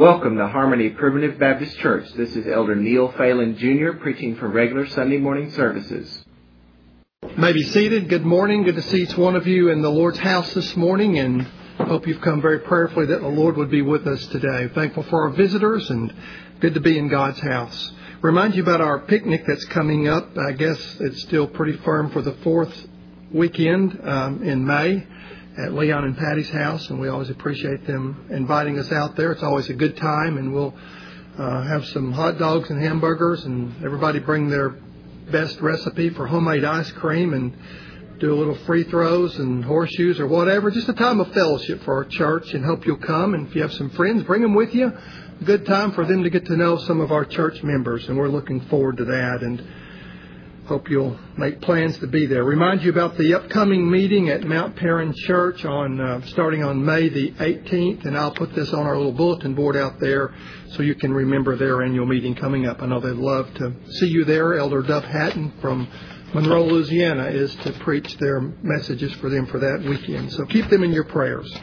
Welcome to Harmony Primitive Baptist Church. This is Elder Neil Phelan Jr. preaching for regular Sunday morning services. May be seated. Good morning. Good to see each one of you in the Lord's house this morning, and hope you've come very prayerfully that the Lord would be with us today. Thankful for our visitors and good to be in God's house. Remind you about our picnic that's coming up. I guess it's still pretty firm for the fourth weekend in May at Leon and Patty's house, and we always appreciate them inviting us out there. It's always a good time, and we'll have some hot dogs and hamburgers, and everybody bring their best recipe for homemade ice cream and do a little free throws and horseshoes or whatever. Just a time of fellowship for our church, and hope you'll come. And if you have some friends, bring them with you. A good time for them to get to know some of our church members, and we're looking forward to that. And hope you'll make plans to be there. Remind you about the upcoming meeting at Mount Perrin Church starting on May the 18th, and I'll put this on our little bulletin board out there so you can remember their annual meeting coming up. I know they'd love to see you there. Elder Dove Hatton from Monroe, Louisiana, is to preach their messages for them for that weekend. So keep them in your prayers.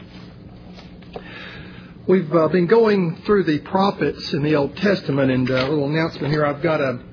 We've been going through the prophets in the Old Testament, and a little announcement here. I've got a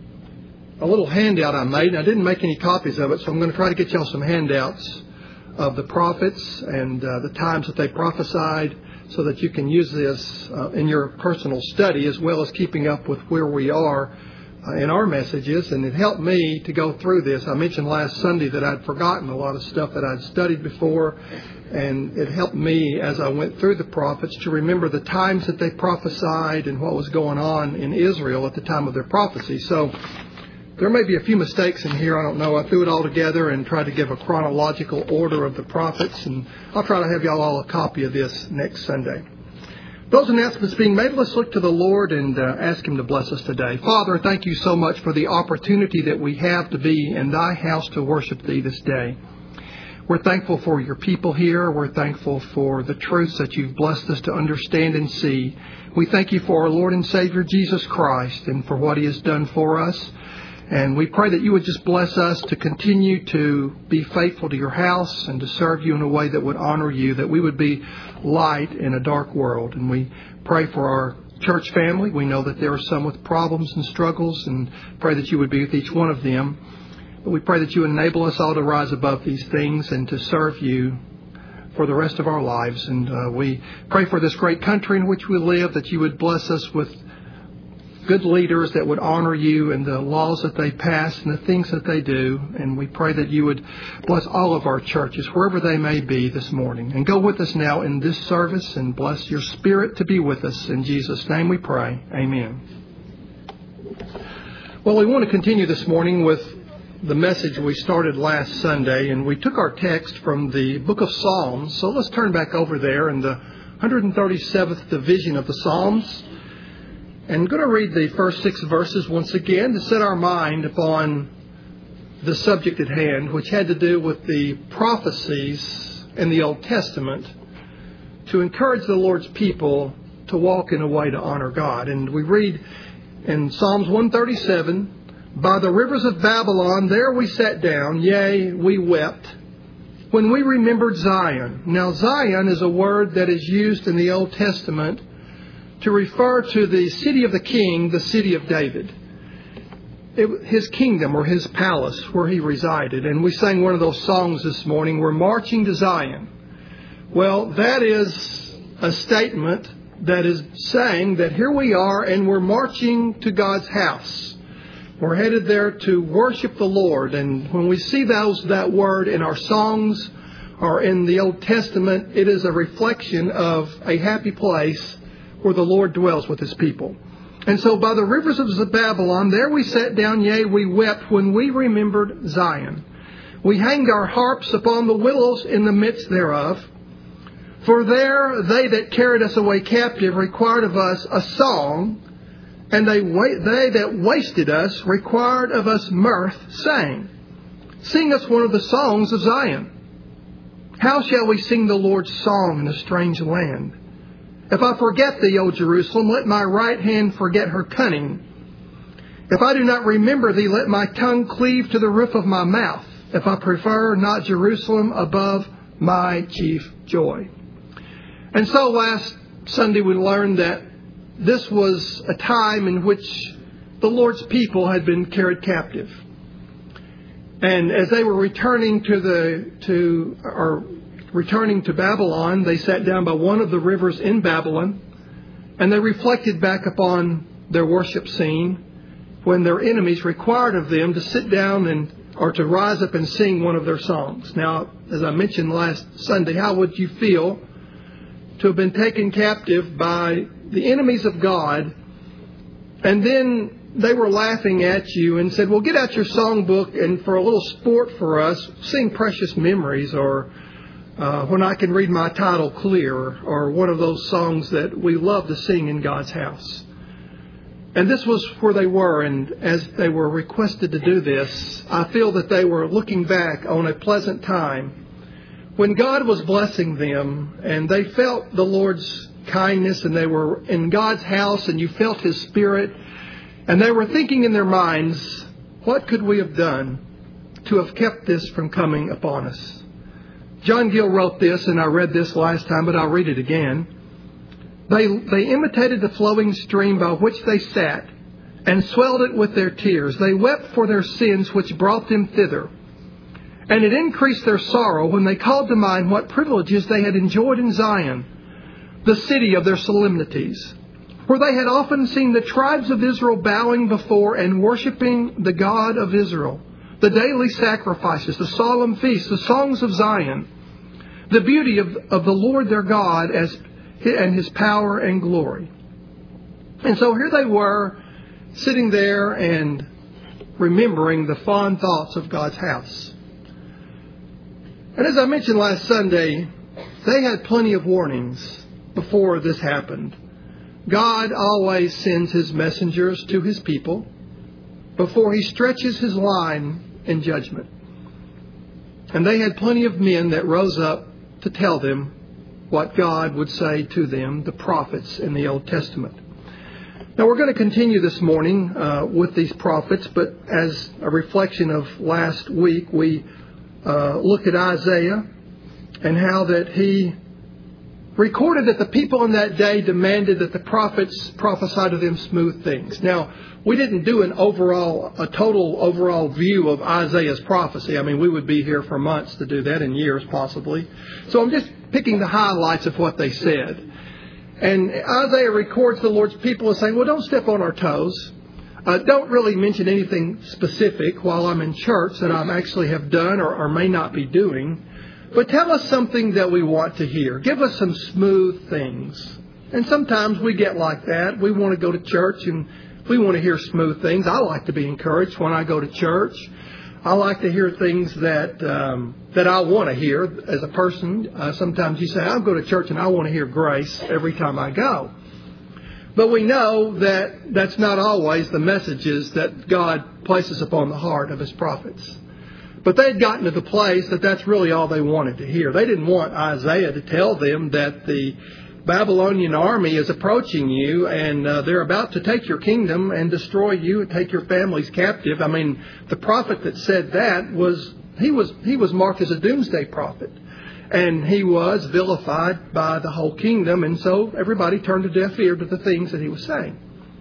little handout I made, and I didn't make any copies of it, so I'm going to try to get y'all some handouts of the prophets and the times that they prophesied so that you can use this in your personal study as well as keeping up with where we are in our messages. And it helped me to go through this. I mentioned last Sunday that I'd forgotten a lot of stuff that I'd studied before, and it helped me as I went through the prophets to remember the times that they prophesied and what was going on in Israel at the time of their prophecy. So there may be a few mistakes in here. I don't know. I threw it all together and tried to give a chronological order of the prophets, and I'll try to have y'all all a copy of this next Sunday. Those announcements being made, let's look to the Lord and ask Him to bless us today. Father, thank you so much for the opportunity that we have to be in Thy house to worship Thee this day. We're thankful for your people here. We're thankful for the truths that you've blessed us to understand and see. We thank you for our Lord and Savior, Jesus Christ, and for what He has done for us. And we pray that you would just bless us to continue to be faithful to your house and to serve you in a way that would honor you, that we would be light in a dark world. And we pray for our church family. We know that there are some with problems and struggles, and pray that you would be with each one of them. But we pray that you enable us all to rise above these things and to serve you for the rest of our lives. And we pray for this great country in which we live, that you would bless us with good leaders that would honor you and the laws that they pass and the things that they do. And we pray that you would bless all of our churches, wherever they may be this morning. And go with us now in this service and bless your Spirit to be with us. In Jesus' name we pray. Amen. Well, we want to continue this morning with the message we started last Sunday, and we took our text from the book of Psalms. So let's turn back over there in the 137th division of the Psalms. And I'm going to read the first 6 verses once again to set our mind upon the subject at hand, which had to do with the prophecies in the Old Testament to encourage the Lord's people to walk in a way to honor God. And we read in Psalms 137, "By the rivers of Babylon, there we sat down, yea, we wept, when we remembered Zion." Now, Zion is a word that is used in the Old Testament to refer to the city of the king, the city of David, his kingdom or his palace where he resided. And we sang one of those songs this morning, "We're Marching to Zion." Well, that is a statement that is saying that here we are and we're marching to God's house. We're headed there to worship the Lord. And when we see that word in our songs or in the Old Testament, it is a reflection of a happy place where the Lord dwells with His people. And so by the rivers of Babylon, there we sat down, yea, we wept when we remembered Zion. We hanged our harps upon the willows in the midst thereof. For there they that carried us away captive required of us a song, and they that wasted us required of us mirth, saying, "Sing us one of the songs of Zion. How shall we sing the Lord's song in a strange land? If I forget thee, O Jerusalem, let my right hand forget her cunning. If I do not remember thee, let my tongue cleave to the roof of my mouth. If I prefer not Jerusalem above my chief joy." And so last Sunday we learned that this was a time in which the Lord's people had been carried captive. And as they were returning to Babylon, they sat down by one of the rivers in Babylon, and they reflected back upon their worship scene when their enemies required of them to sit down or to rise up and sing one of their songs. Now, as I mentioned last Sunday, how would you feel to have been taken captive by the enemies of God, and then they were laughing at you and said, well, get out your songbook and for a little sport for us, sing Precious Memories or When I Can Read My Title Clear or one of those songs that we love to sing in God's house. And this was where they were, and as they were requested to do this, I feel that they were looking back on a pleasant time when God was blessing them and they felt the Lord's kindness and they were in God's house and you felt His Spirit. And they were thinking in their minds, what could we have done to have kept this from coming upon us? John Gill wrote this, and I read this last time, but I'll read it again. They imitated the flowing stream by which they sat and swelled it with their tears. They wept for their sins which brought them thither. And it increased their sorrow when they called to mind what privileges they had enjoyed in Zion, the city of their solemnities, where they had often seen the tribes of Israel bowing before and worshiping the God of Israel, the daily sacrifices, the solemn feasts, the songs of Zion, the beauty of the Lord their God and His power and glory. And so here they were, sitting there and remembering the fond thoughts of God's house. And as I mentioned last Sunday, they had plenty of warnings before this happened. God always sends His messengers to His people before He stretches His line in judgment. And they had plenty of men that rose up to tell them what God would say to them, the prophets in the Old Testament. Now we're going to continue this morning with these prophets, but as a reflection of last week, we look at Isaiah and how that he recorded that the people in that day demanded that the prophets prophesy to them smooth things. Now, we didn't do a total overall view of Isaiah's prophecy. I mean, we would be here for months to do that, and years possibly. So I'm just picking the highlights of what they said. And Isaiah records the Lord's people as saying, well, don't step on our toes. Don't really mention anything specific while I'm in church that I actually have done or may not be doing. But tell us something that we want to hear. Give us some smooth things. And sometimes we get like that. We want to go to church and we want to hear smooth things. I like to be encouraged when I go to church. I like to hear things that I want to hear as a person. Sometimes you say, I'll go to church and I want to hear grace every time I go. But we know that that's not always the messages that God places upon the heart of His prophets. But they had gotten to the place that that's really all they wanted to hear. They didn't want Isaiah to tell them that the Babylonian army is approaching you and they're about to take your kingdom and destroy you and take your families captive. I mean, the prophet that said that was marked as a doomsday prophet. And he was vilified by the whole kingdom. And so everybody turned a deaf ear to the things that he was saying.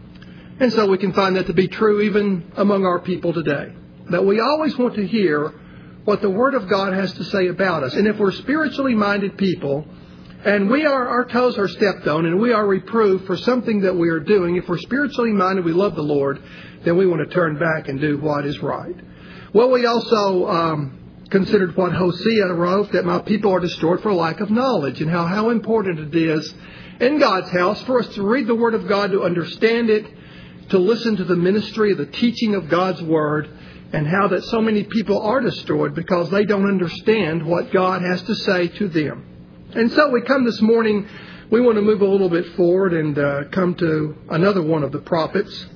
And so we can find that to be true even among our people today. That we always want to hear what the Word of God has to say about us. And if we're spiritually minded people, and our toes are stepped on, and we are reproved for something that we are doing, if we're spiritually minded, we love the Lord, then we want to turn back and do what is right. Well, we also considered what Hosea wrote, that my people are destroyed for lack of knowledge, and how important it is in God's house for us to read the Word of God, to understand it, to listen to the ministry, the teaching of God's Word, and how that so many people are destroyed because they don't understand what God has to say to them. And so we come this morning, we want to move a little bit forward and come to another one of the prophets.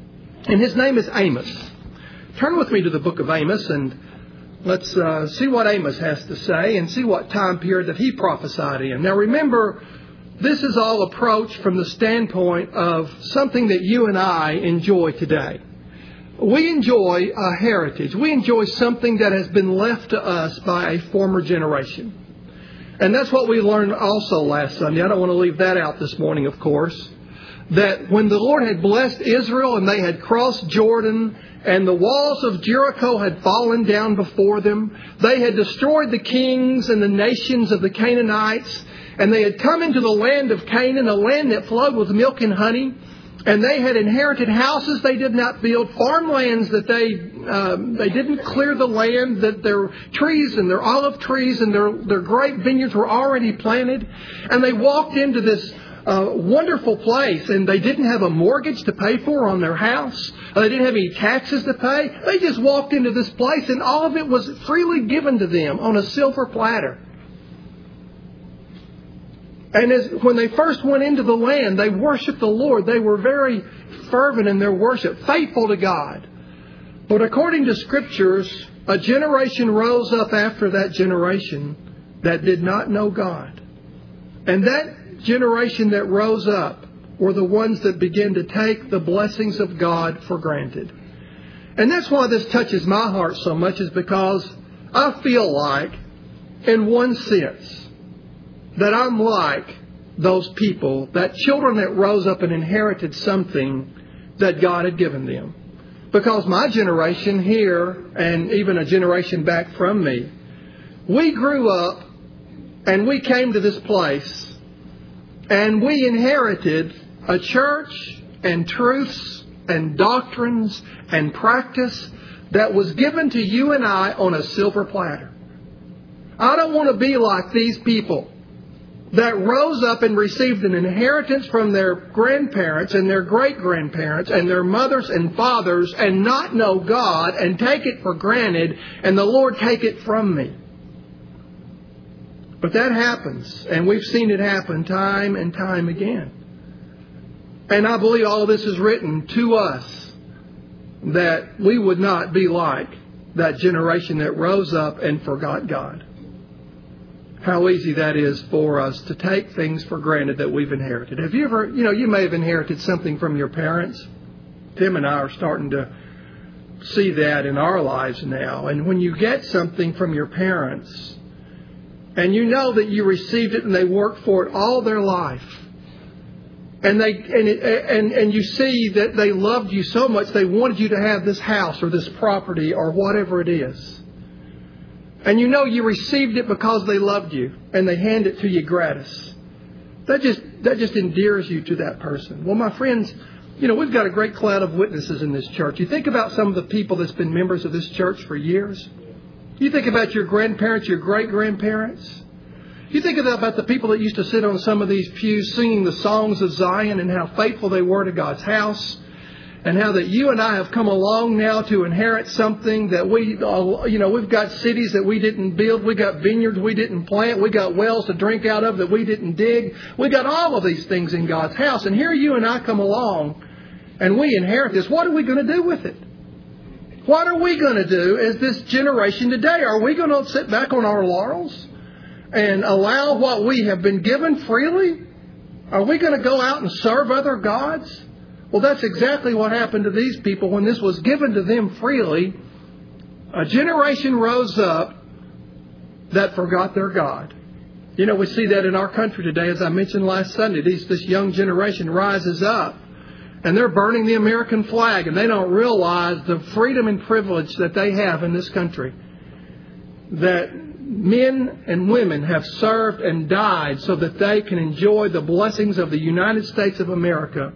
And his name is Amos. Turn with me to the book of Amos and let's see what Amos has to say and see what time period that he prophesied in. Now remember, this is all approached from the standpoint of something that you and I enjoy today. We enjoy a heritage. We enjoy something that has been left to us by a former generation. And that's what we learned also last Sunday. I don't want to leave that out this morning, of course. that when the Lord had blessed Israel and they had crossed Jordan and the walls of Jericho had fallen down before them, they had destroyed the kings and the nations of the Canaanites, and they had come into the land of Canaan, a land that flowed with milk and honey, and they had inherited houses they did not build, farmlands that they didn't clear the land, that their trees and their olive trees and their grape vineyards were already planted, and they walked into this wonderful place, and they didn't have a mortgage to pay for on their house. They didn't have any taxes to pay. They just walked into this place, and all of it was freely given to them on a silver platter. And when they first went into the land, they worshiped the Lord. They were very fervent in their worship, faithful to God. But according to Scriptures, a generation rose up after that generation that did not know God. And that generation that rose up were the ones that began to take the blessings of God for granted. And that's why this touches my heart so much, is because I feel like, in one sense, that I'm like those people, that children that rose up and inherited something that God had given them. Because my generation here, and even a generation back from me, we grew up and we came to this place and we inherited a church and truths and doctrines and practice that was given to you and I on a silver platter. I don't want to be like these people that rose up and received an inheritance from their grandparents and their great-grandparents and their mothers and fathers and not know God and take it for granted, and the Lord take it from me. But that happens, and we've seen it happen time and time again. And I believe all of this is written to us, that we would not be like that generation that rose up and forgot God. How easy that is for us to take things for granted that we've inherited. Have you ever, you may have inherited something from your parents. Tim and I are starting to see that in our lives now. And when you get something from your parents, and you know that you received it and they worked for it all their life, and you see that they loved you so much they wanted you to have this house or this property or whatever it is. And you know you received it because they loved you and they hand it to you gratis. That just endears you to that person. Well, my friends, we've got a great cloud of witnesses in this church. You think about some of the people that's been members of this church for years. You think about your grandparents, your great-grandparents. You think about the people that used to sit on some of these pews singing the songs of Zion and how faithful they were to God's house. And how that you and I have come along now to inherit something that we've got cities that we didn't build. We got vineyards we didn't plant. We got wells to drink out of that we didn't dig. We got all of these things in God's house. And here you and I come along and we inherit this. What are we going to do with it? What are we going to do as this generation today? Are we going to sit back on our laurels and allow what we have been given freely? Are we going to go out and serve other gods? Well, that's exactly what happened to these people when this was given to them freely. A generation rose up that forgot their God. We see that in our country today, as I mentioned last Sunday. This young generation rises up and they're burning the American flag, and they don't realize the freedom and privilege that they have in this country. That men and women have served and died so that they can enjoy the blessings of the United States of America.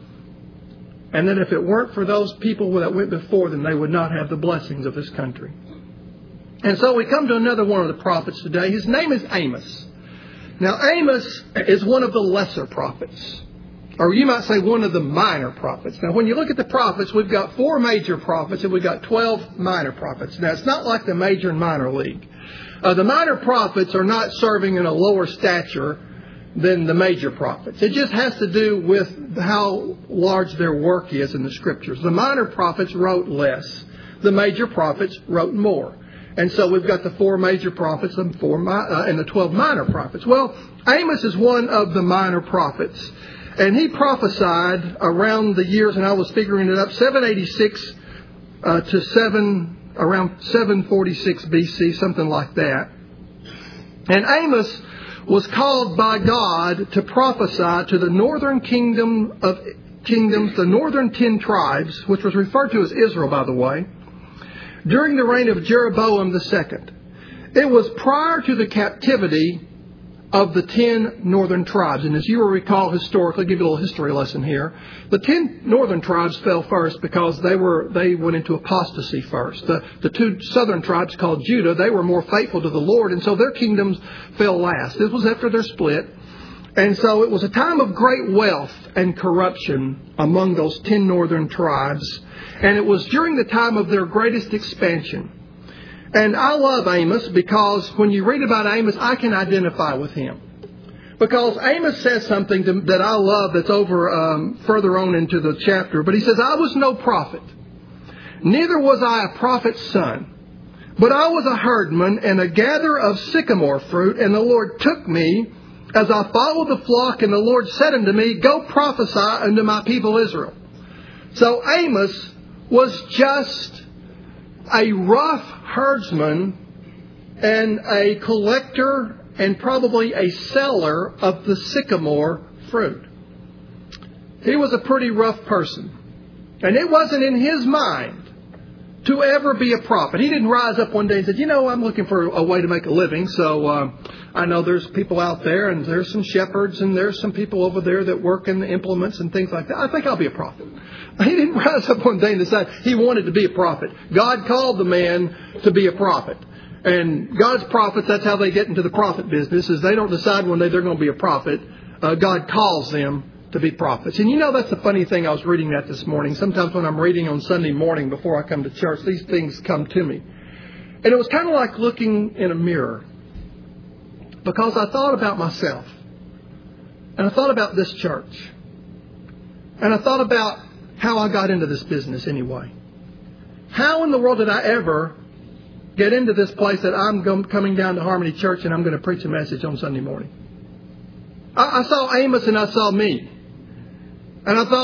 And that if it weren't for those people that went before them, they would not have the blessings of this country. And so we come to another one of the prophets today. His name is Amos. Now, Amos is one of the lesser prophets. Or you might say one of the minor prophets. Now, when you look at the prophets, we've got 4 major prophets and we've got 12 minor prophets. Now, it's not like the major and minor league. The minor prophets are not serving in a lower stature than the major prophets. It just has to do with how large their work is in the Scriptures. The minor prophets wrote less. The major prophets wrote more. And so we've got the 4 major prophets and the 12 minor prophets. Well, Amos is one of the minor prophets. And he prophesied around the years, and I was figuring it up, 786 to around 746 BC, something like that. And Amos was called by God to prophesy to the northern kingdoms, the northern 10 tribes, which was referred to as Israel, by the way, during the reign of Jeroboam II. It was prior to the captivity of the 10 northern tribes. And as you will recall historically, I'll give you a little history lesson here. The 10 northern tribes fell first because they went into apostasy first. The 2 southern tribes called Judah, they were more faithful to the Lord, and so their kingdoms fell last. This was after their split. And so it was a time of great wealth and corruption among those 10 northern tribes. And it was during the time of their greatest expansion. And I love Amos because when you read about Amos, I can identify with him. Because Amos says something that I love that's over further on into the chapter. But he says, I was no prophet, neither was I a prophet's son. But I was a herdman and a gatherer of sycamore fruit, and the Lord took me as I followed the flock, and the Lord said unto me, Go prophesy unto my people Israel. So Amos was just a rough herdsman and a collector and probably a seller of the sycamore fruit. He was a pretty rough person. And it wasn't in his mind to ever be a prophet. He didn't rise up one day and said, I'm looking for a way to make a living. So I know there's people out there, and there's some shepherds, and there's some people over there that work in the implements and things like that. I think I'll be a prophet. He didn't rise up one day and decide he wanted to be a prophet. God called the man to be a prophet. And God's prophets, that's how they get into the prophet business, is they don't decide one day they're going to be a prophet. God calls them to be prophets. And that's the funny thing. I was reading that this morning. Sometimes when I'm reading on Sunday morning before I come to church, these things come to me. And it was kind of like looking in a mirror. Because I thought about myself. And I thought about this church. And I thought about how I got into this business anyway. How in the world did I ever get into this place that I'm coming down to Harmony Church and I'm going to preach a message on Sunday morning? I saw Amos and I saw me. And I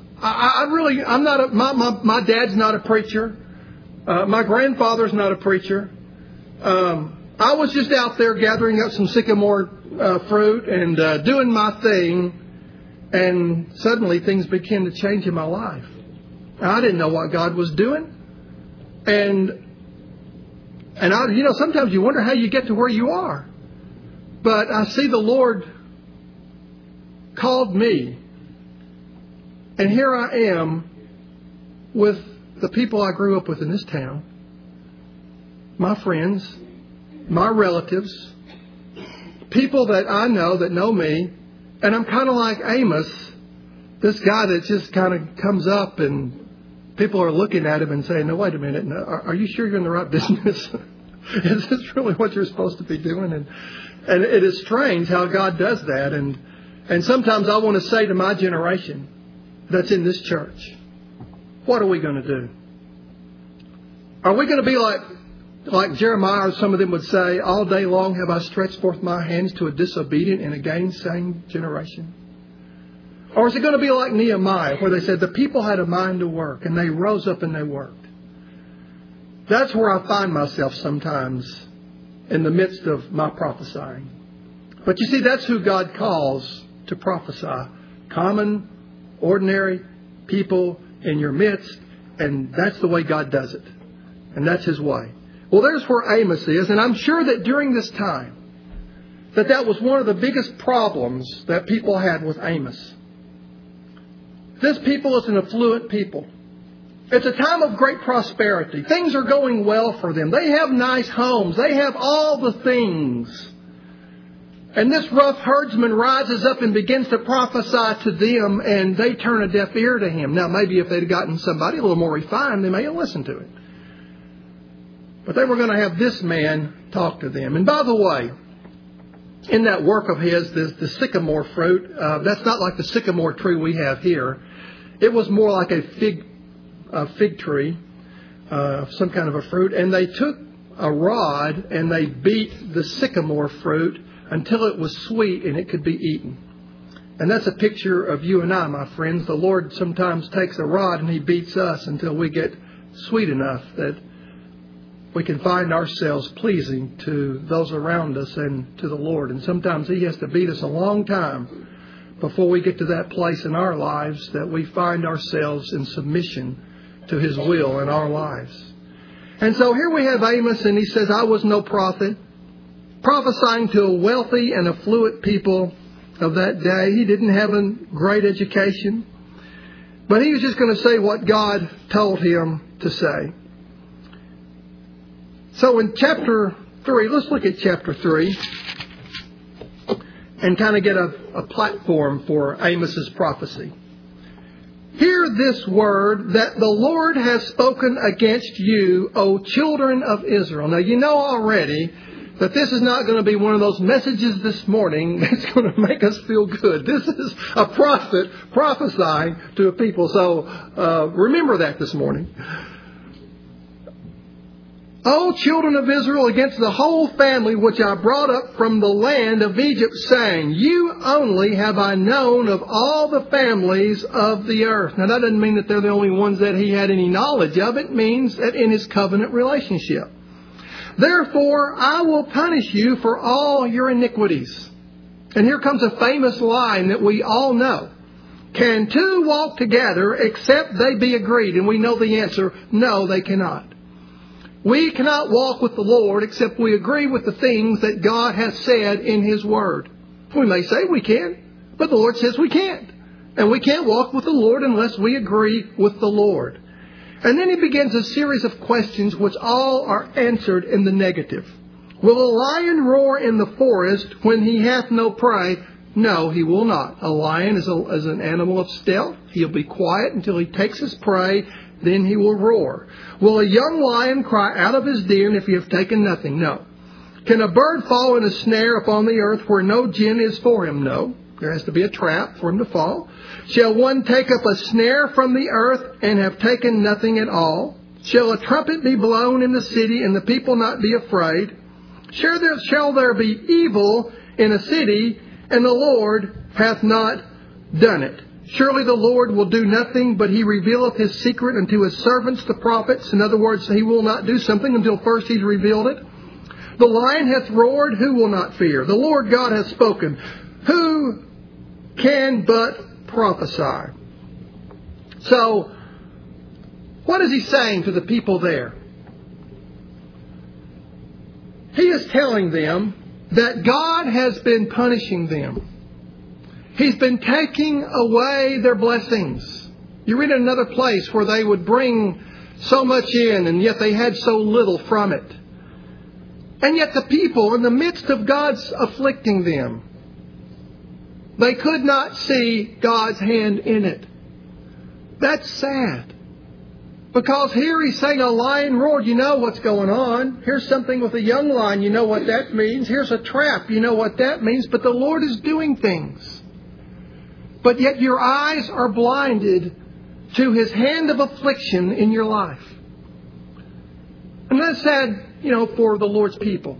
thought, my dad's not a preacher. My grandfather's not a preacher. I was just out there gathering up some sycamore fruit and doing my thing. And suddenly things began to change in my life. I didn't know what God was doing. And sometimes you wonder how you get to where you are. But I see the Lord called me. And here I am with the people I grew up with in this town. My friends, my relatives, people that I know that know me. And I'm kind of like Amos, this guy that just kind of comes up and people are looking at him and saying, no, wait a minute, no, are you sure you're in the right business? Is this really what you're supposed to be doing? And it is strange how God does that. And sometimes I want to say to my generation that's in this church, what are we going to do? Are we going to be like Jeremiah, or some of them would say, all day long have I stretched forth my hands to a disobedient and a gainsaying generation? Or is it going to be like Nehemiah, where they said the people had a mind to work and they rose up and they worked? That's where I find myself sometimes in the midst of my prophesying. But you see, that's who God calls to prophesy. Common, ordinary people in your midst, and that's the way God does it. And that's His way. Well, there's where Amos is, and I'm sure that during this time, that was one of the biggest problems that people had with Amos. This people is an affluent people. It's a time of great prosperity. Things are going well for them. They have nice homes. They have all the things. And this rough herdsman rises up and begins to prophesy to them, and they turn a deaf ear to him. Now, maybe if they'd have gotten somebody a little more refined, they may have listened to it. But they were going to have this man talk to them. And by the way, in that work of his, the sycamore fruit, that's not like the sycamore tree we have here. It was more like a fig tree, some kind of a fruit. And they took a rod and they beat the sycamore fruit until it was sweet and it could be eaten. And that's a picture of you and I, my friends. The Lord sometimes takes a rod and He beats us until we get sweet enough that we can find ourselves pleasing to those around us and to the Lord. And sometimes He has to beat us a long time before we get to that place in our lives that we find ourselves in submission to His will in our lives. And so here we have Amos, and he says, I was no prophet, prophesying to a wealthy and affluent people of that day. He didn't have a great education, but he was just going to say what God told him to say. So in chapter 3, let's look at chapter 3 and kind of get a platform for Amos's prophecy. Hear this word that the Lord has spoken against you, O children of Israel. Now, you know already that this is not going to be one of those messages this morning that's going to make us feel good. This is a prophet prophesying to a people. So remember that this morning. O children of Israel, against the whole family which I brought up from the land of Egypt, saying, you only have I known of all the families of the earth. Now that doesn't mean that they're the only ones that he had any knowledge of. It means that in his covenant relationship. Therefore, I will punish you for all your iniquities. And here comes a famous line that we all know. Can two walk together except they be agreed? And we know the answer, no, they cannot. We cannot walk with the Lord except we agree with the things that God has said in His Word. We may say we can, but the Lord says we can't. And we can't walk with the Lord unless we agree with the Lord. And then he begins a series of questions which all are answered in the negative. Will a lion roar in the forest when he hath no prey? No, he will not. A lion is an animal of stealth. He'll be quiet until he takes his prey. Then he will roar. Will a young lion cry out of his den if he have taken nothing? No. Can a bird fall in a snare upon the earth where no gin is for him? No. There has to be a trap for him to fall. Shall one take up a snare from the earth and have taken nothing at all? Shall a trumpet be blown in the city and the people not be afraid? Shall there be evil in a city and the Lord hath not done it? Surely the Lord will do nothing, but He revealeth His secret unto His servants, the prophets. In other words, He will not do something until first He's revealed it. The lion hath roared, who will not fear? The Lord God hath spoken, who can but prophesy? So, what is He saying to the people there? He is telling them that God has been punishing them. He's been taking away their blessings. You read in another place where they would bring so much in, and yet they had so little from it. And yet the people, in the midst of God's afflicting them, they could not see God's hand in it. That's sad. Because here he's saying a lion roared, you know what's going on. Here's something with a young lion, you know what that means. Here's a trap, you know what that means. But the Lord is doing things. But yet your eyes are blinded to His hand of affliction in your life. And that's sad, for the Lord's people.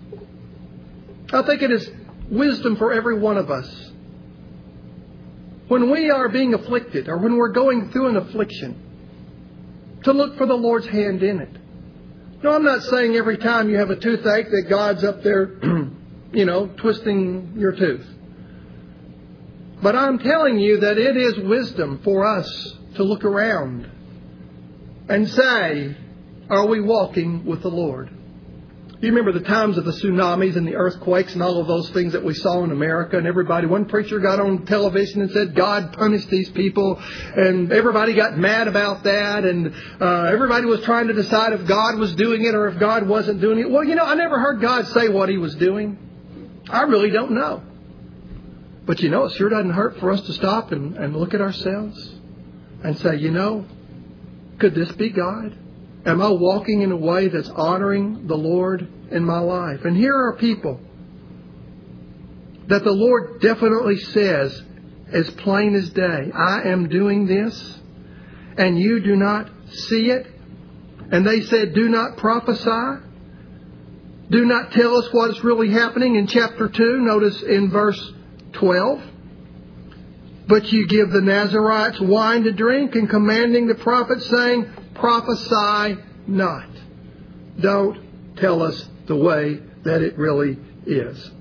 I think it is wisdom for every one of us. When we are being afflicted or when we're going through an affliction, to look for the Lord's hand in it. No, I'm not saying every time you have a toothache that God's up there, twisting your tooth. But I'm telling you that it is wisdom for us to look around and say, are we walking with the Lord? You remember the times of the tsunamis and the earthquakes and all of those things that we saw in America, and one preacher got on television and said God punished these people, and everybody got mad about that, and everybody was trying to decide if God was doing it or if God wasn't doing it. Well, I never heard God say what He was doing. I really don't know. But it sure doesn't hurt for us to stop and look at ourselves and say, could this be God? Am I walking in a way that's honoring the Lord in my life? And here are people that the Lord definitely says as plain as day, I am doing this and you do not see it. And they said, do not prophesy. Do not tell us what is really happening in chapter 2. Notice in verse 12. But you give the Nazarites wine to drink and commanding the prophets saying, prophesy not. don't tell us the way that it really is.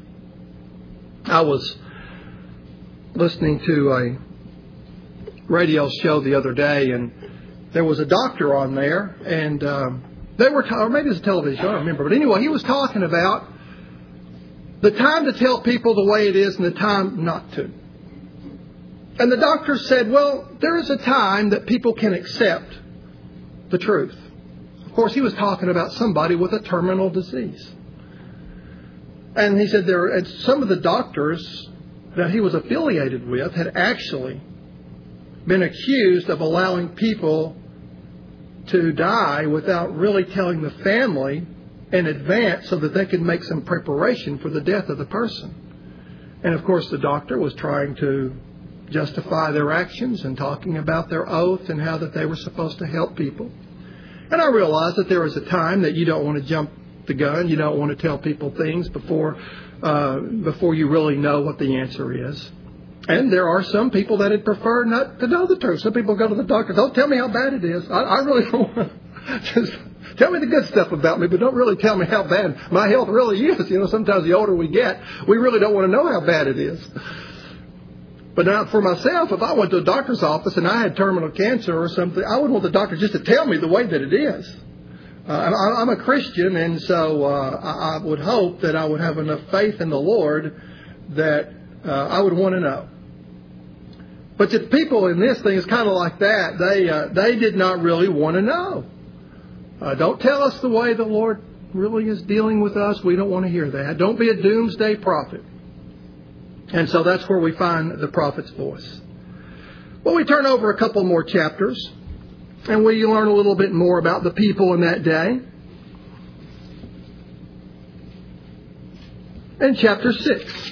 I was listening to a radio show the other day, and there was a doctor on there, and they were, or maybe it was a television show, I don't remember. But anyway, he was talking about the time to tell people the way it is and the time not to. And the doctor said, well, there is a time that people can accept the truth. Of course, he was talking about somebody with a terminal disease. And he said some of the doctors that he was affiliated with had actually been accused of allowing people to die without really telling the family in advance so that they could make some preparation for the death of the person. And of course, the doctor was trying to justify their actions and talking about their oath and how that they were supposed to help people. And I realized that there is a time that you don't want to jump the gun. You don't want to tell people things before you really know what the answer is. And there are some people that would prefer not to know the truth. Some people go to the doctor, don't tell me how bad it is. I really don't want to. Just tell me the good stuff about me, but don't really tell me how bad my health really is. You know, sometimes the older we get, we really don't want to know how bad it is. But now for myself, if I went to a doctor's office and I had terminal cancer or something, I would want the doctor just to tell me the way that it is. I'm a Christian, and so I would hope that I would have enough faith in the Lord that I would want to know. But the people in this thing is kind of like that. They did not really want to know. Don't tell us the way the Lord really is dealing with us. We don't want to hear that. Don't be a doomsday prophet. And so that's where we find the prophet's voice. Well, we turn over a couple more chapters, and we learn a little bit more about the people in that day. In chapter 6.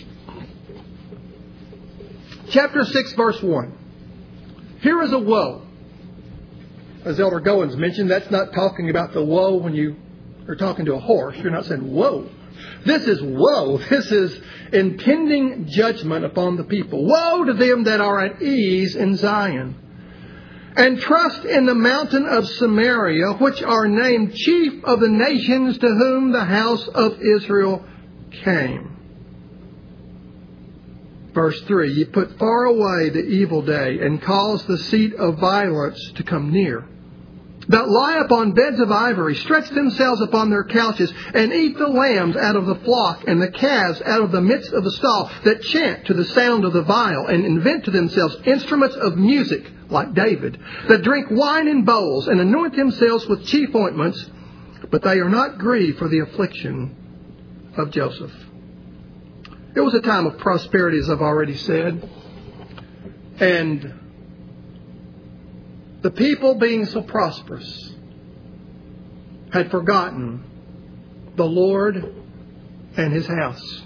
Chapter 6, verse 1. Here is a woe. As Elder Goins mentioned, that's not talking about the woe when you are talking to a horse. You're not saying woe. This is woe. This is impending judgment upon the people. Woe to them that are at ease in Zion, and trust in the mountain of Samaria, which are named chief of the nations to whom the house of Israel came. Verse 3, ye put far away the evil day, and cause the seat of violence to come near. That lie upon beds of ivory, stretch themselves upon their couches, and eat the lambs out of the flock, and the calves out of the midst of the stall, that chant to the sound of the viol, and invent to themselves instruments of music, like David, that drink wine in bowls, and anoint themselves with chief ointments, but they are not grieved for the affliction of Joseph. It was a time of prosperity, as I've already said. And the people, being so prosperous, had forgotten the Lord and His house.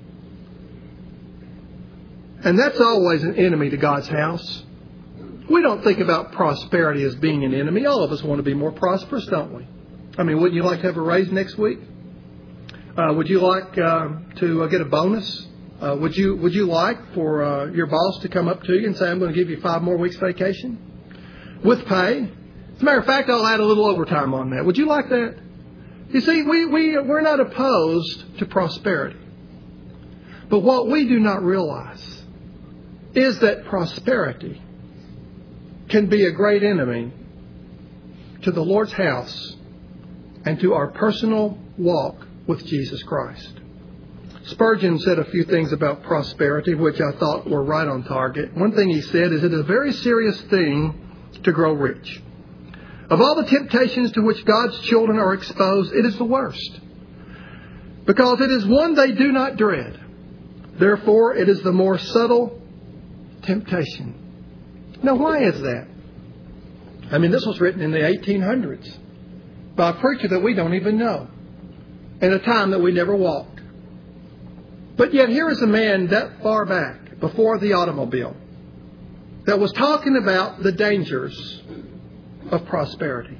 And that's always an enemy to God's house. We don't think about prosperity as being an enemy. All of us want to be more prosperous, don't we? I mean, wouldn't you like to have a raise next week? Would you like to get a bonus? Would you like for your boss to come up to you and say, I'm going to give you 5 more weeks vacation with pay? As a matter of fact, I'll add a little overtime on that. Would you like that? You see, we're not opposed to prosperity. But what we do not realize is that prosperity can be a great enemy to the Lord's house and to our personal walk with Jesus Christ. Spurgeon said a few things about prosperity, which I thought were right on target. One thing he said is it is a very serious thing to grow rich. Of all the temptations to which God's children are exposed, it is the worst, because it is one they do not dread. Therefore, it is the more subtle temptation. Now, why is that? I mean, this was written in the 1800s by a preacher that we don't even know, in a time that we never walked. But yet here is a man that far back, before the automobile, that was talking about the dangers of prosperity.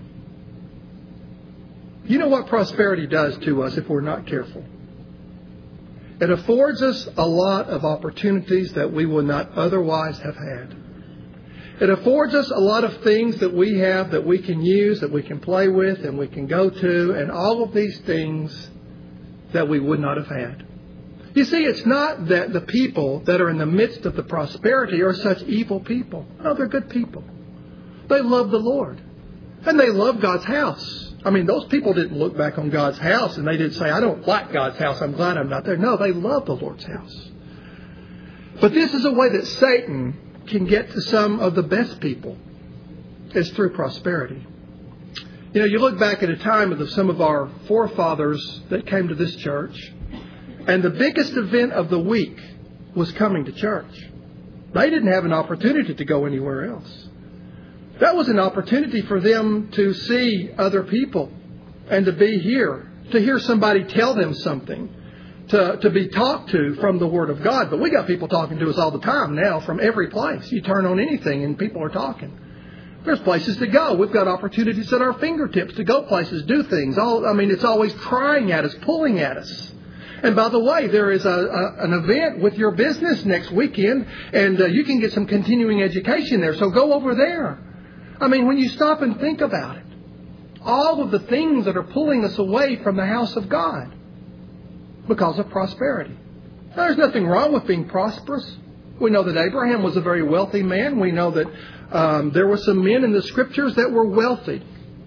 You know what prosperity does to us if we're not careful? It affords us a lot of opportunities that we would not otherwise have had. It affords us a lot of things that we have that we can use, that we can play with, and we can go to, and all of these things that we would not have had. You see, it's not that the people that are in the midst of the prosperity are such evil people. No, they're good people. They love the Lord. And they love God's house. I mean, those people didn't look back on God's house and they didn't say, I don't like God's house, I'm glad I'm not there. No, they love the Lord's house. But this is a way that Satan can get to some of the best people. It's through prosperity. You know, you look back at a time of some of our forefathers that came to this church, and the biggest event of the week was coming to church. They didn't have an opportunity to go anywhere else. That was an opportunity for them to see other people and to be here, to hear somebody tell them something, to be talked to from the Word of God. But we got people talking to us all the time now from every place. You turn on anything and people are talking. There's places to go. We've got opportunities at our fingertips to go places, do things. It's always crying at us, pulling at us. And by the way, there is an event with your business next weekend, and you can get some continuing education there. So go over there. I mean, when you stop and think about it, all of the things that are pulling us away from the house of God because of prosperity. Now, there's nothing wrong with being prosperous. We know that Abraham was a very wealthy man. We know that there were some men in the Scriptures that were wealthy.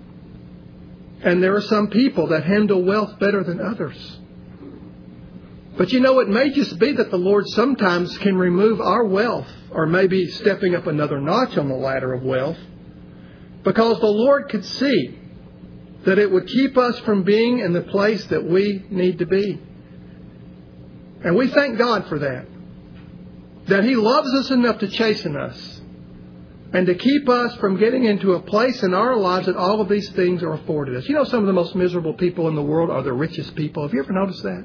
And there are some people that handle wealth better than others. But you know, it may just be that the Lord sometimes can remove our wealth, or maybe stepping up another notch on the ladder of wealth, because the Lord could see that it would keep us from being in the place that we need to be. And we thank God for that. That He loves us enough to chasten us and to keep us from getting into a place in our lives that all of these things are afforded us. You know, some of the most miserable people in the world are the richest people. Have you ever noticed that?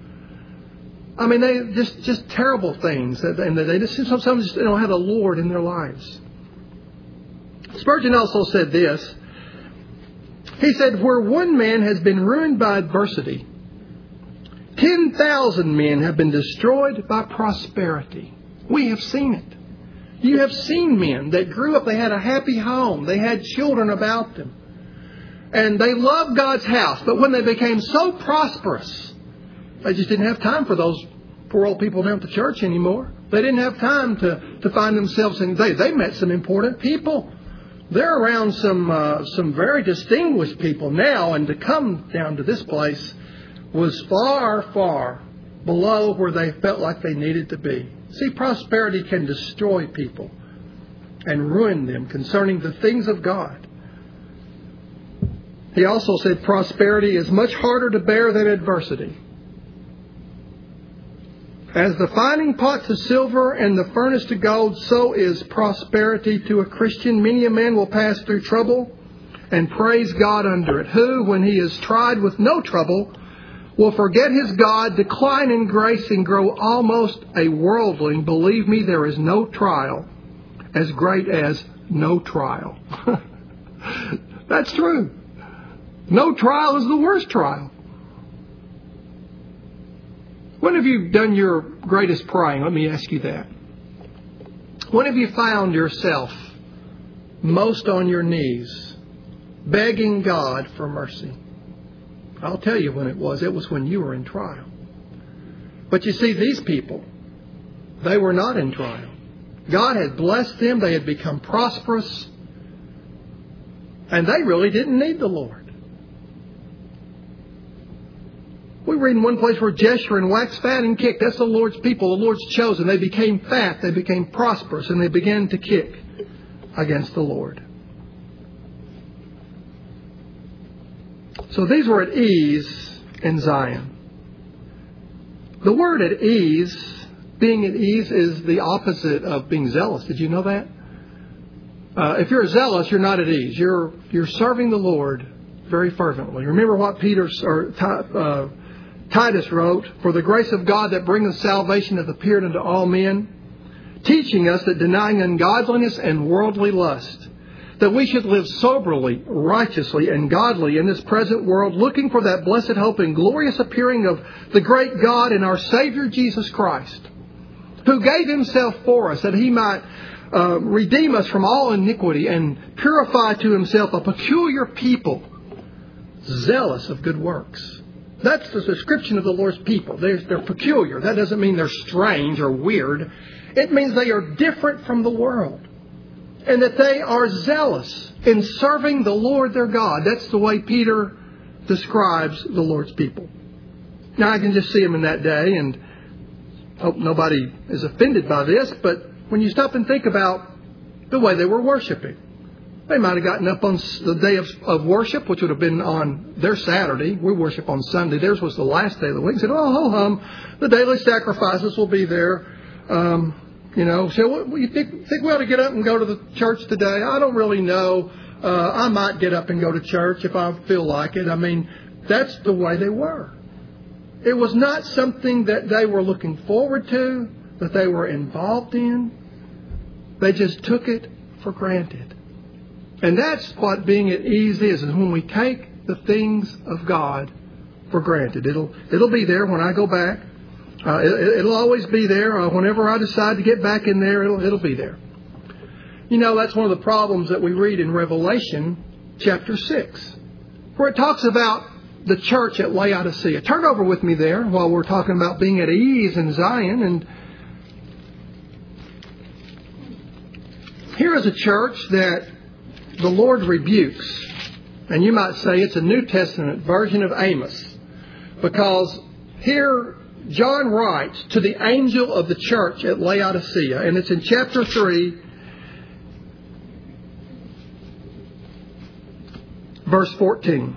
I mean, they just terrible things. And they just sometimes they don't have a Lord in their lives. Spurgeon also said this. He said, where one man has been ruined by adversity, 10,000 men have been destroyed by prosperity. We have seen it. You have seen men that grew up, they had a happy home, they had children about them, and they loved God's house. But when they became so prosperous, they just didn't have time for those poor old people down at the church anymore. They didn't have time to find themselves in. They met some important people. They're around some very distinguished people now, and to come down to this place was far, far below where they felt like they needed to be. See, prosperity can destroy people and ruin them concerning the things of God. He also said prosperity is much harder to bear than adversity. As the finding pot to silver and the furnace to gold, so is prosperity to a Christian. Many a man will pass through trouble and praise God under it, who, when he is tried with no trouble, will forget his God, decline in grace, and grow almost a worldling. Believe me, there is no trial as great as no trial. That's true. No trial is the worst trial. When have you done your greatest praying? Let me ask you that. When have you found yourself most on your knees, begging God for mercy? I'll tell you when it was. It was when you were in trial. But you see, these people, they were not in trial. God had blessed them. They had become prosperous. And they really didn't need the Lord. We read in one place where Jeshurun waxed fat and kicked. That's the Lord's people, the Lord's chosen. They became fat, they became prosperous, and they began to kick against the Lord. So these were at ease in Zion. The word at ease, being at ease, is the opposite of being zealous. Did you know that? If you're zealous, you're not at ease. You're serving the Lord very fervently. Remember what Titus wrote, for the grace of God that bringeth salvation hath appeared unto all men, teaching us that denying ungodliness and worldly lust, that we should live soberly, righteously, and godly in this present world, looking for that blessed hope and glorious appearing of the great God and our Savior Jesus Christ, who gave Himself for us, that He might redeem us from all iniquity and purify to himself a peculiar people, zealous of good works. That's the description of the Lord's people. They're peculiar. That doesn't mean they're strange or weird. It means they are different from the world. And that they are zealous in serving the Lord their God. That's the way Peter describes the Lord's people. Now I can just see them in that day, and hope nobody is offended by this, but when you stop and think about the way they were worshiping, they might have gotten up on the day of worship, which would have been on their Saturday. We worship on Sunday. Theirs was the last day of the week. Said, "Oh, ho hum, the daily sacrifices will be there." So you think we ought to get up and go to the church today? I don't really know. I might get up and go to church if I feel like it. I mean, that's the way they were. It was not something that they were looking forward to, that they were involved in. They just took it for granted. And that's what being at ease is when we take the things of God for granted. It'll be there when I go back. It'll always be there. Whenever I decide to get back in there, it'll be there. That's one of the problems that we read in Revelation chapter 6, where it talks about the church at Laodicea. Turn over with me there while we're talking about being at ease in Zion. And here is a church that the Lord rebukes. And you might say it's a New Testament version of Amos, because here John writes to the angel of the church at Laodicea, and it's in chapter 3, verse 14.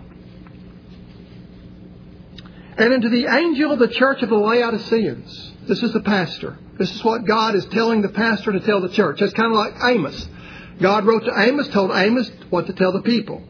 And unto the angel of the church of the Laodiceans, this is the pastor. This is what God is telling the pastor to tell the church. That's kind of like Amos. God wrote to Amos, told Amos what to tell the people.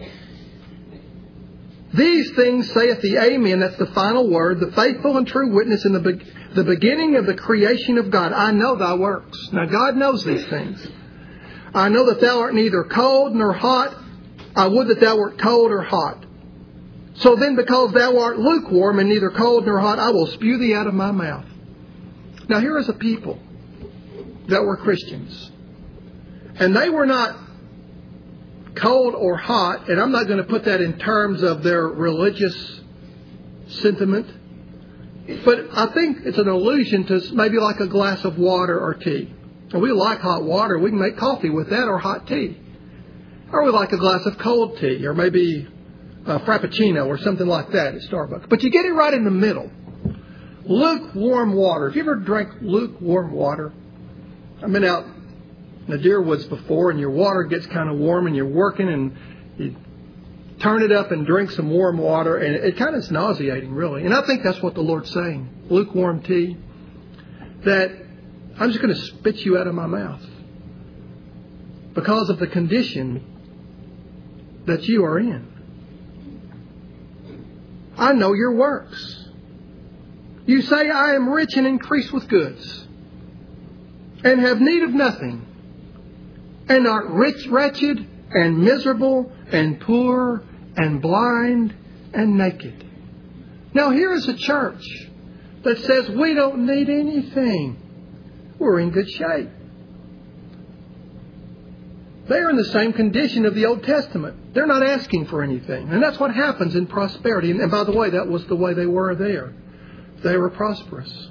These things saith the Amen, that's the final word, the faithful and true witness in the beginning of the creation of God. I know thy works. Now God knows these things. I know that thou art neither cold nor hot. I would that thou wert cold or hot. So then, because thou art lukewarm and neither cold nor hot, I will spew thee out of my mouth. Now here is a people that were Christians. And they were not cold or hot, and I'm not going to put that in terms of their religious sentiment. But I think it's an allusion to maybe like a glass of water or tea. And we like hot water. We can make coffee with that, or hot tea. Or we like a glass of cold tea, or maybe a Frappuccino or something like that at Starbucks. But you get it right in the middle. Lukewarm water. Have you ever drank lukewarm water? I've been out in the deer woods before, and your water gets kind of warm, and you're working, and you turn it up and drink some warm water, and it kind of is nauseating, really. And I think that's what the Lord's saying. Lukewarm tea. That I'm just going to spit you out of my mouth because of the condition that you are in. I know your works. You say, I am rich and increase with goods, and have need of nothing, and art rich, wretched, and miserable, and poor, and blind, and naked. Now here is a church that says we don't need anything. We're in good shape. They're in the same condition of the Old Testament. They're not asking for anything. And that's what happens in prosperity. And by the way, that was the way they were there. They were prosperous.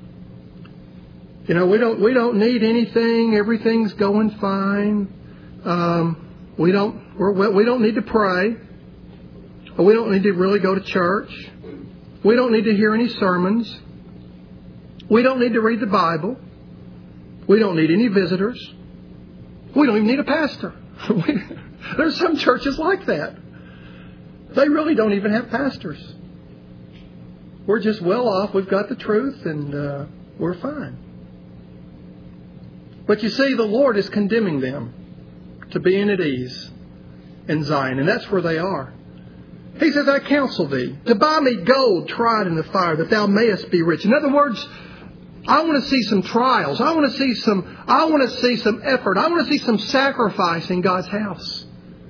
We don't need anything. Everything's going fine. We don't need to pray. We don't need to really go to church. We don't need to hear any sermons. We don't need to read the Bible. We don't need any visitors. We don't even need a pastor. There's some churches like that. They really don't even have pastors. We're just well off. We've got the truth, and we're fine. But you see, the Lord is condemning them to being at ease in Zion, and that's where they are. He says, I counsel thee to buy me gold tried in the fire, that thou mayest be rich. In other words, I want to see some trials. I want to see some effort. I want to see some sacrifice in God's house.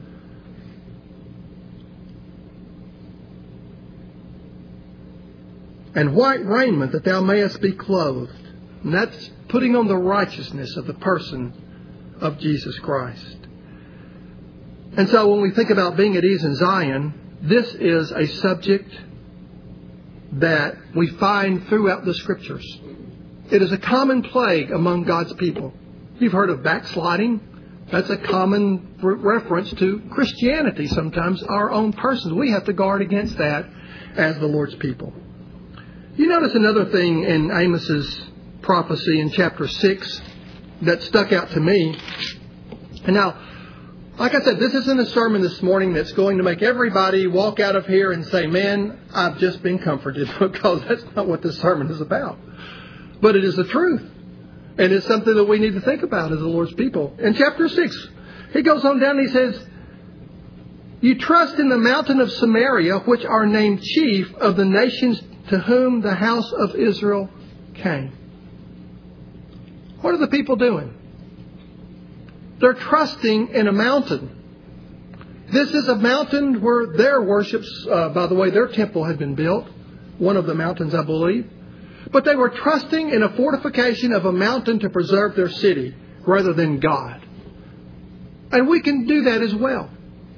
And white raiment, that thou mayest be clothed. And that's putting on the righteousness of the person of Jesus Christ. And so when we think about being at ease in Zion, this is a subject that we find throughout the Scriptures. It is a common plague among God's people. You've heard of backsliding. That's a common reference to Christianity, sometimes our own persons. We have to guard against that as the Lord's people. You notice another thing in Amos's prophecy in chapter 6 that stuck out to me. And now, like I said, this isn't a sermon this morning that's going to make everybody walk out of here and say, man, I've just been comforted, because that's not what this sermon is about. But it is the truth. And it's something that we need to think about as the Lord's people. In chapter 6, he goes on down and he says, you trust in the mountain of Samaria, which are named chief of the nations to whom the house of Israel came. What are the people doing? They're trusting in a mountain. This is a mountain where their worships, by the way, their temple had been built. One of the mountains, I believe. But they were trusting in a fortification of a mountain to preserve their city rather than God. And we can do that as well.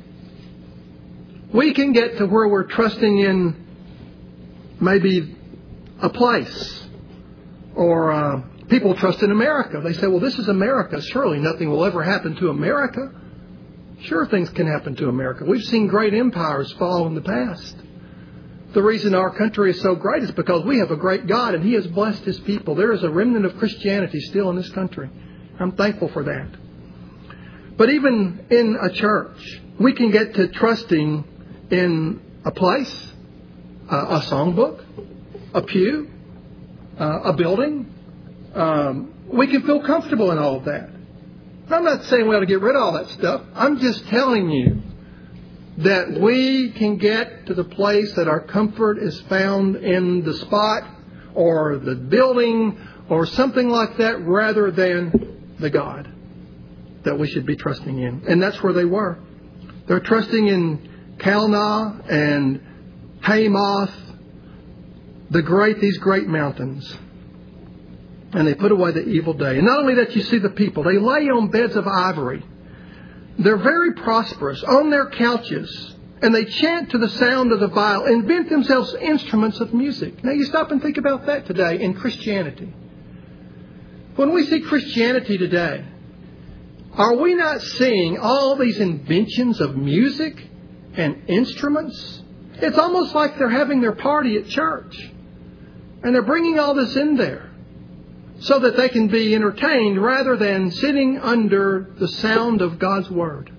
We can get to where we're trusting in maybe a place. Or people trust in America. They say, well, this is America. Surely nothing will ever happen to America. Sure, things can happen to America. We've seen great empires fall in the past. The reason our country is so great is because we have a great God and He has blessed His people. There is a remnant of Christianity still in this country. I'm thankful for that. But even in a church, we can get to trusting in a place, a songbook, a pew, a building. We can feel comfortable in all of that. I'm not saying we ought to get rid of all that stuff. I'm just telling you that we can get to the place that our comfort is found in the spot or the building or something like that rather than the God that we should be trusting in. And that's where they were. They're trusting in Calneh and Hamath, these great mountains. And they put away the evil day. And not only that, you see the people. They lay on beds of ivory. They're very prosperous on their couches. And they chant to the sound of the viol, invent themselves instruments of music. Now you stop and think about that today in Christianity. When we see Christianity today, are we not seeing all these inventions of music and instruments? It's almost like they're having their party at church. And they're bringing all this in there so that they can be entertained rather than sitting under the sound of God's Word.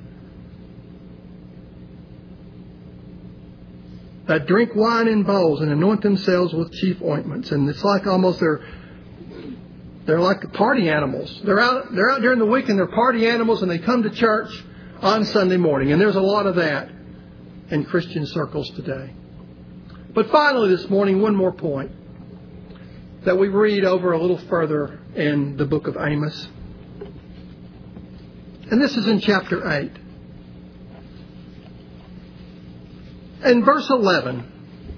That drink wine in bowls and anoint themselves with chief ointments. And it's like almost they're like party animals. They're out during the week and they're party animals, and they come to church on Sunday morning. And there's a lot of that in Christian circles today. But finally this morning, one more point that we read over a little further in the book of Amos. And this is in chapter 8. In verse 11.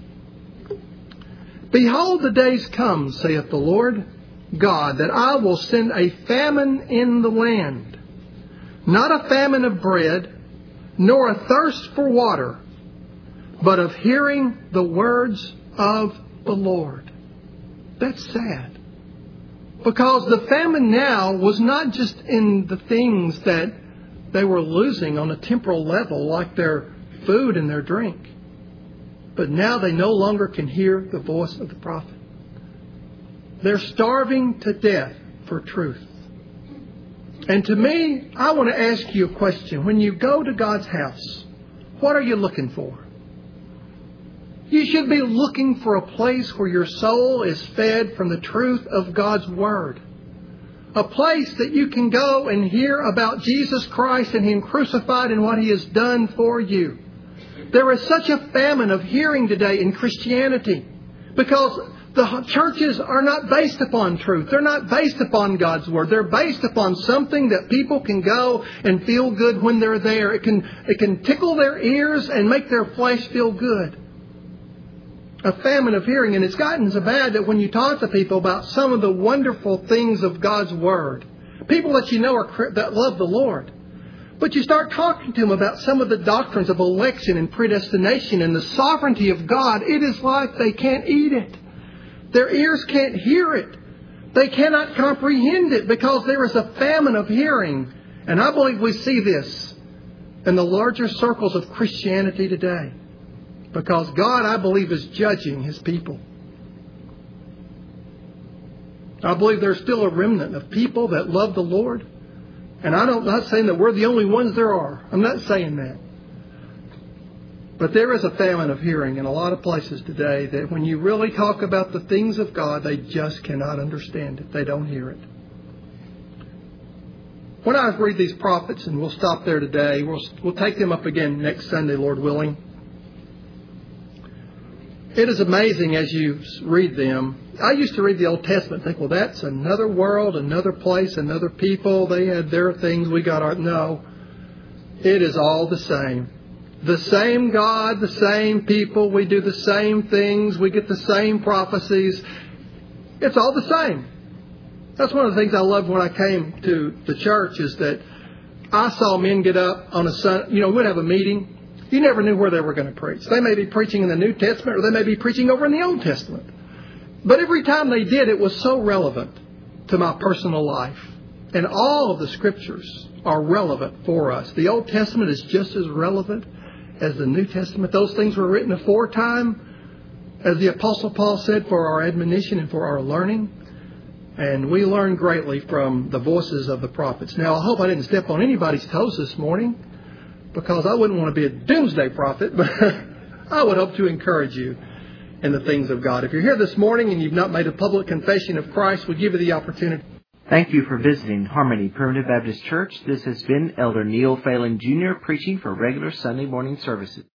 Behold, the days come, saith the Lord God, that I will send a famine in the land. Not a famine of bread, nor a thirst for water, but of hearing the words of the Lord. That's sad. Because the famine now was not just in the things that they were losing on a temporal level, like their food and their drink. But now they no longer can hear the voice of the prophet. They're starving to death for truth. And to me, I want to ask you a question. When you go to God's house, what are you looking for? You should be looking for a place where your soul is fed from the truth of God's Word. A place that you can go and hear about Jesus Christ and Him crucified and what He has done for you. There is such a famine of hearing today in Christianity because the churches are not based upon truth. They're not based upon God's Word. They're based upon something that people can go and feel good when they're there. It can tickle their ears and make their flesh feel good. A famine of hearing. And it's gotten so bad that when you talk to people about some of the wonderful things of God's Word, People that you know that love the Lord. But you start talking to them about some of the doctrines of election and predestination and the sovereignty of God. It is like they can't eat it. Their ears can't hear it. They cannot comprehend it because there is a famine of hearing. And I believe we see this in the larger circles of Christianity today. Because God, I believe, is judging His people. I believe there's still a remnant of people that love the Lord. And I'm not saying that we're the only ones there are. I'm not saying that. But there is a famine of hearing in a lot of places today that when you really talk about the things of God, they just cannot understand it. They don't hear it. When I read these prophets, and we'll stop there today, we'll take them up again next Sunday, Lord willing. It is amazing as you read them. I used to read the Old Testament and think, well, that's another world, another place, another people. They had their things, we got our... No, it is all the same. The same God, the same people. We do the same things. We get the same prophecies. It's all the same. That's one of the things I loved when I came to the church is that I saw men get up on a Sunday. We'd have a meeting. You never knew where they were going to preach. They may be preaching in the New Testament or they may be preaching over in the Old Testament. But every time they did, it was so relevant to my personal life. And all of the Scriptures are relevant for us. The Old Testament is just as relevant as the New Testament. Those things were written aforetime, as the Apostle Paul said, for our admonition and for our learning. And we learn greatly from the voices of the prophets. Now, I hope I didn't step on anybody's toes this morning, because I wouldn't want to be a doomsday prophet, but I would hope to encourage you in the things of God. If you're here this morning and you've not made a public confession of Christ, we give you the opportunity. Thank you for visiting Harmony Primitive Baptist Church. This has been Elder Neil Phelan Jr. preaching for regular Sunday morning services.